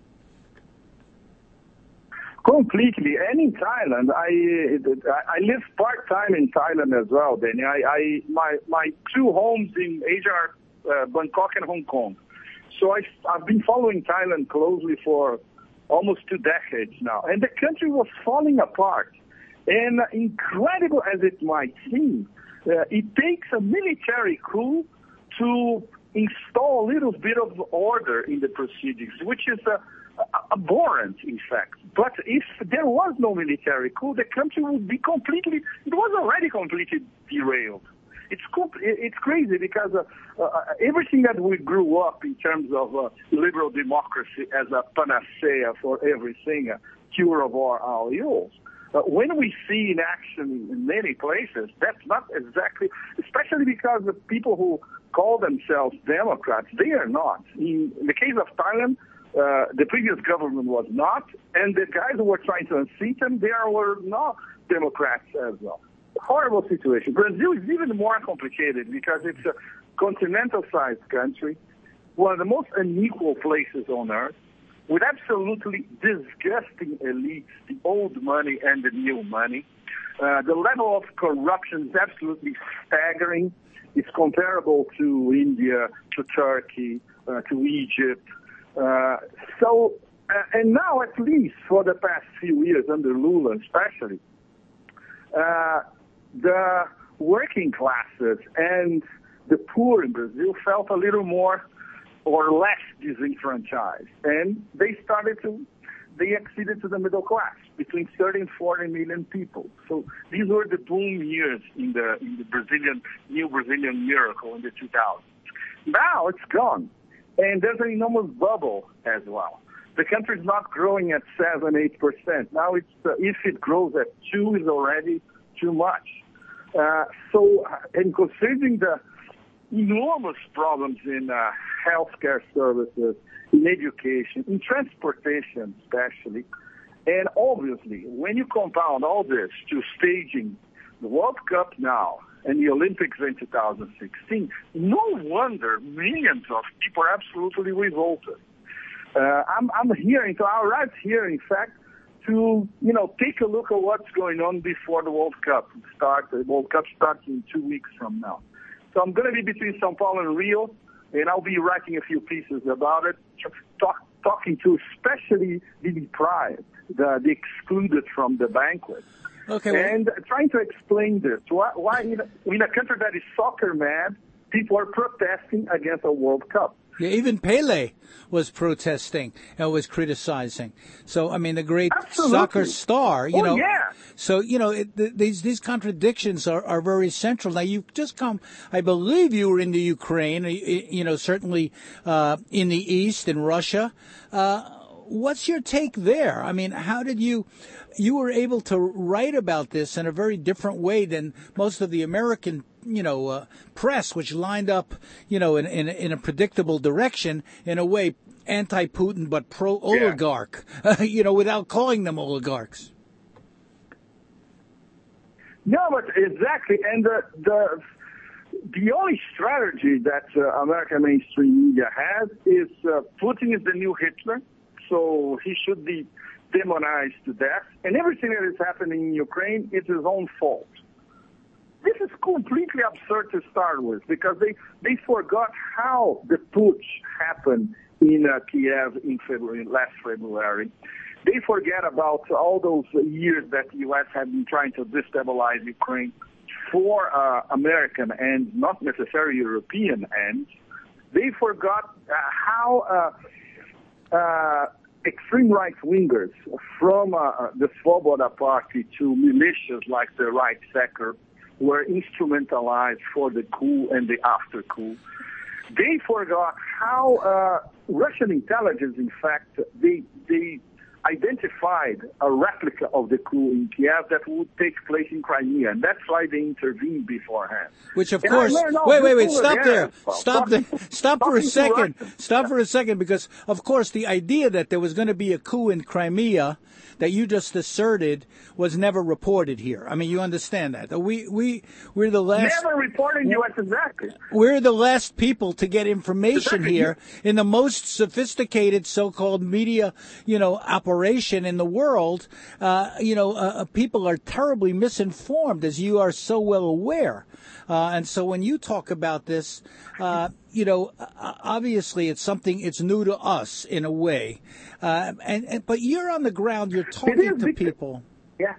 Completely. And in Thailand, I I live part time in Thailand as well, Danny. I, I my my two homes in Asia are uh, Bangkok and Hong Kong. So I I've been following Thailand closely for almost two decades now, and the country was falling apart. And incredible as it might seem, uh, it takes a military coup to install a little bit of order in the proceedings, which is uh, abhorrent, in fact. But if there was no military coup, the country would be completely, it was already completely derailed. It's it's crazy because uh, uh, everything that we grew up in terms of uh, liberal democracy as a panacea for everything, a cure of all our ills, Uh, when we see in action in many places, that's not exactly, especially because the people who call themselves Democrats, they are not. In, in the case of Thailand, uh, the previous government was not, and the guys who were trying to unseat them, they are, were not Democrats as well. Horrible situation. Brazil is even more complicated because it's a continental-sized country, one of the most unequal places on earth, with absolutely disgusting elites, the old money and the new money. Uh, the level of corruption is absolutely staggering. It's comparable to India, to Turkey, uh, to Egypt. Uh, so, uh, and now at least for the past few years, under Lula especially, uh, the working classes and the poor in Brazil felt a little more or less disenfranchised. And they started to, they acceded to the middle class, between thirty and forty million people. So these were the boom years in the, in the Brazilian, new Brazilian miracle in the two thousands. Now it's gone. And there's an enormous bubble as well. The country is not growing at seven, eight percent. Now it's, uh, if it grows at two, is already too much. Uh, so, and considering the enormous problems in uh, healthcare services, in education, in transportation especially. And obviously, when you compound all this to staging the World Cup now and the Olympics in two thousand sixteen, no wonder millions of people are absolutely revolted. Uh, I'm, I'm hearing, so I arrived here, in fact, to, you know, take a look at what's going on before the World Cup starts. The World Cup starts in two weeks from now. So I'm going to be between São Paulo and Rio, and I'll be writing a few pieces about it, talk, talking to especially the deprived, the, the excluded from the banquet. Okay. Well, and trying to explain this. Why, why in, a, in a country that is soccer mad, people are protesting against a World Cup. Yeah, even Pele was protesting and was criticizing. So, I mean, the great Absolutely. soccer star, you oh, know. Yeah. So, you know, it, th- these these contradictions are, are very central. Now, you've just come, I believe you were in the Ukraine, you, you know, certainly uh, in the East, in Russia. Uh, what's your take there? I mean, how did you, you were able to write about this in a very different way than most of the American you know, uh, press, which lined up, you know, in, in, in a predictable direction, in a way, anti-Putin but pro-oligarch, yeah. you know, without calling them oligarchs. No, but exactly. And the the, the only strategy that uh, American mainstream media has is uh, Putin is the new Hitler, so he should be demonized to death. And everything that is happening in Ukraine is his own fault. This is completely absurd to start with because they, they forgot how the putsch happened in uh, Kiev in February, last February. They forget about all those years that the U S had been trying to destabilize Ukraine for uh, American and not necessarily European ends. They forgot uh, how uh, uh, extreme right-wingers from uh, the Svoboda party to militias like the Right Sector were instrumentalized for the coup and the after coup. They forgot how uh, Russian intelligence, in fact, they they identified a replica of the coup in Kiev that would take place in Crimea, and that's why they intervened beforehand. Which, of and course, wait, wait, wait, stop there, stop there, stop for a second, stop for a second, because, of course, the idea that there was going to be a coup in Crimea that you just asserted was never reported here. I mean, you understand that. We, we, we're the last... Never reported in U S exactly. We're the last people to get information exactly. here in the most sophisticated so-called media, you know, operation in the world. Uh, you know, uh, people are terribly misinformed, as you are so well aware. Uh, and so when you talk about this, uh, you know, obviously it's something, it's new to us in a way. Uh, and, and but you're on the ground, you're talking to people. Yeah.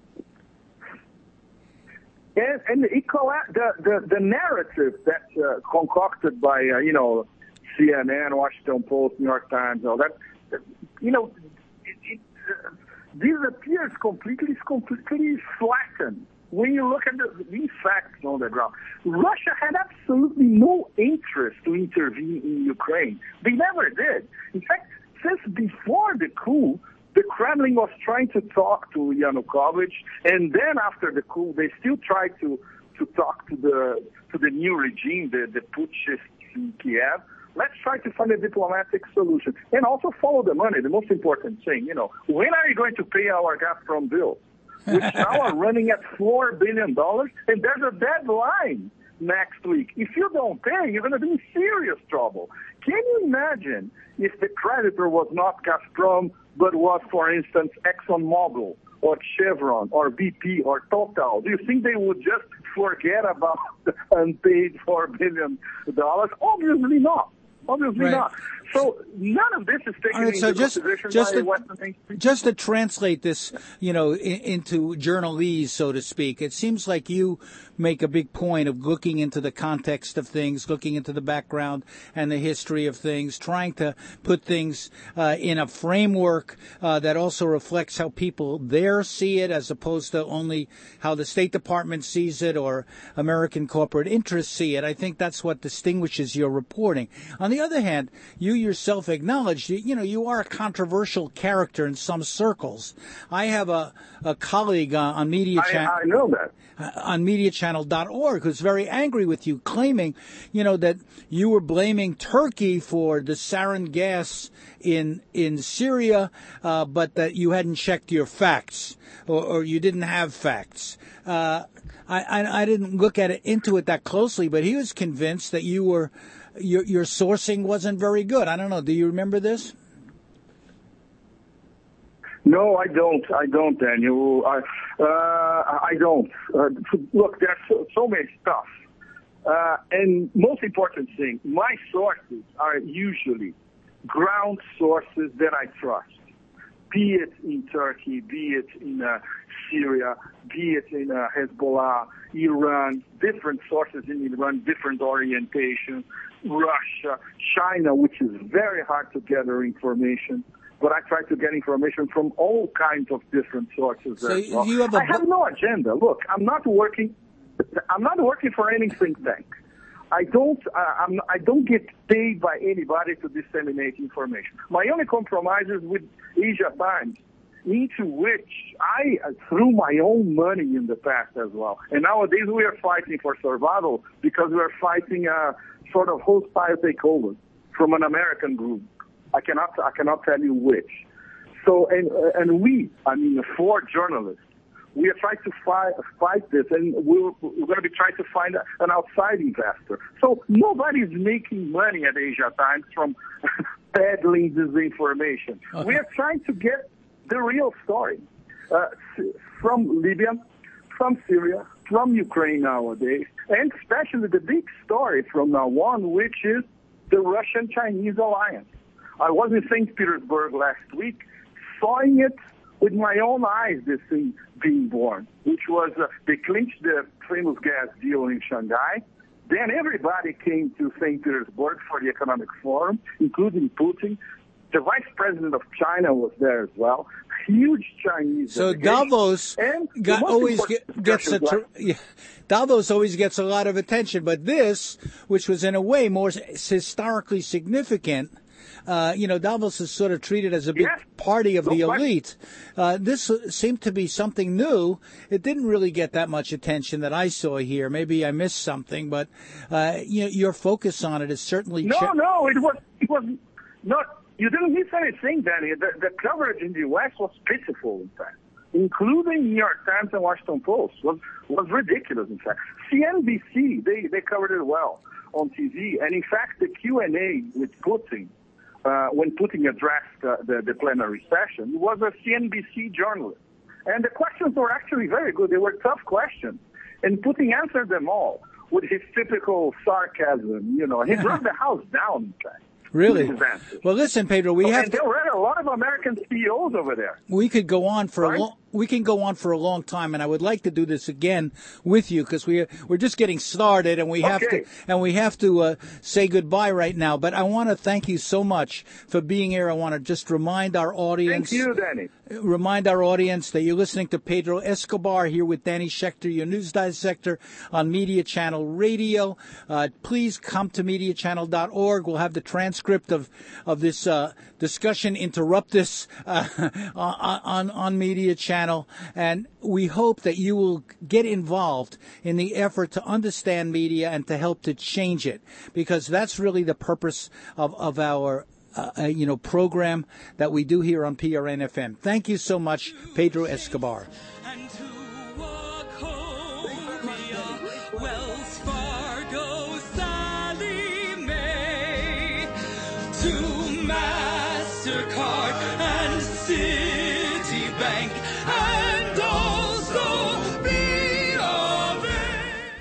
And, and it, the, the, the narrative that's uh, concocted by, uh, you know, C N N, Washington Post, New York Times, all that, you know, it, it uh, disappears completely, it's completely flattened. When you look at the, these facts on the ground, Russia had absolutely no interest to intervene in Ukraine. They never did. In fact, since before the coup, the Kremlin was trying to talk to Yanukovych, and then after the coup, they still tried to, to talk to the to the new regime, the, the putschists in Kiev. Let's try to find a diplomatic solution. And also follow the money, the most important thing. You know, when are you going to pay our Gazprom bills? Which now are running at four billion dollars, and there's a deadline next week. If you don't pay, you're going to be in serious trouble. Can you imagine if the creditor was not Gazprom, but was, for instance, ExxonMobil or Chevron or B P or Total? Do you think they would just forget about the unpaid four billion dollars? Obviously not. Obviously right. not. So none of this is taken right, into so just, consideration just by to, Western mainstream. Just to translate this, you know, in, into journalese, so to speak, it seems like you make a big point of looking into the context of things, looking into the background and the history of things, trying to put things uh, in a framework uh, that also reflects how people there see it, as opposed to only how the State Department sees it or American corporate interests see it. I think that's what distinguishes your reporting. On the other hand, you yourself acknowledged, you know, you are a controversial character in some circles. I have a, a colleague uh, on Media Channel. I, I know that. Uh, on media channel dot org who's very angry with you, claiming, you know, that you were blaming Turkey for the sarin gas in in Syria, uh, but that you hadn't checked your facts or, or you didn't have facts. Uh, I, I I didn't look at it into it that closely, but he was convinced that you were your your sourcing wasn't very good. I don't know. Do you remember this? No, I don't. I don't, Daniel. I, uh, I don't. Uh, look, there's so, so many stuff. Uh, and most important thing, my sources are usually ground sources that I trust. be it in Turkey, be it in uh, Syria, be it in uh, Hezbollah, Iran, different sources in Iran, different orientation, Russia, China, which is very hard to gather information. But I try to get information from all kinds of different sources. So as well. you have a I have no agenda. Look, I'm not working. I'm not working for any think tank. I don't. Uh, I'm, I don't get paid by anybody to disseminate information. My only compromise is with Asia Times, into which I uh, threw my own money in the past as well. And nowadays we are fighting for survival because we are fighting a sort of hostile takeover from an American group. I cannot. I cannot tell you which. So and uh, and we, I mean, four journalists. We are trying to fight, fight this, and we're, we're going to be trying to find a, an outside investor. So nobody's making money at Asia Times from peddling disinformation. Okay. We are trying to get the real story uh, from Libya, from Syria, from Ukraine nowadays, and especially the big story from now on, which is the Russian-Chinese alliance. I was in Saint Petersburg last week, sawing it with my own eyes, this thing being born, which was, uh, they clinched the famous gas deal in Shanghai. Then everybody came to Saint Petersburg for the economic forum, including Putin. The vice president of China was there as well. Huge Chinese. So Davos got, always get, gets a, tr- yeah, Davos always gets a lot of attention, but this, which was in a way more historically significant, Uh, you know, Davos is sort of treated as a big yes. party of no the elite. Uh, this seemed to be something new. It didn't really get that much attention that I saw here. Maybe I missed something, but uh, you know, your focus on it is certainly. No, ch- no, it was it was not. You didn't miss anything, Danny. The, the coverage in the U S was pitiful, in fact, including New York Times and Washington Post was was ridiculous. In fact, C N B C they they covered it well on T V, and in fact, the Q and A with Putin. Uh, when Putin addressed uh, the, the plenary session, was a C N B C journalist. And the questions were actually very good. They were tough questions. And Putin answered them all with his typical sarcasm. You know, he brought the house down, in fact. Really? Well, listen, Pedro, we so, have and to... there were a lot of American C E Os over there. We could go on for right? a long... We can go on for a long time, and I would like to do this again with you because we we're just getting started, and we have okay. to and we have to uh, say goodbye right now. But I want to thank you so much for being here. I want to just remind our audience. Thank you, Danny. Remind our audience that you're listening to Pedro Escobar here with Danny Schechter, your news dissector on Media Channel Radio. Uh, please come to media channel dot org. We'll have the transcript of of this uh, discussion. Interrupt this uh, on on Media Channel. And we hope that you will get involved in the effort to understand media and to help to change it, because that's really the purpose of, of our uh, uh, you know program that we do here on P R N F M. Thank you so much, Pedro Escobar. And to walk home via Wells Fargo.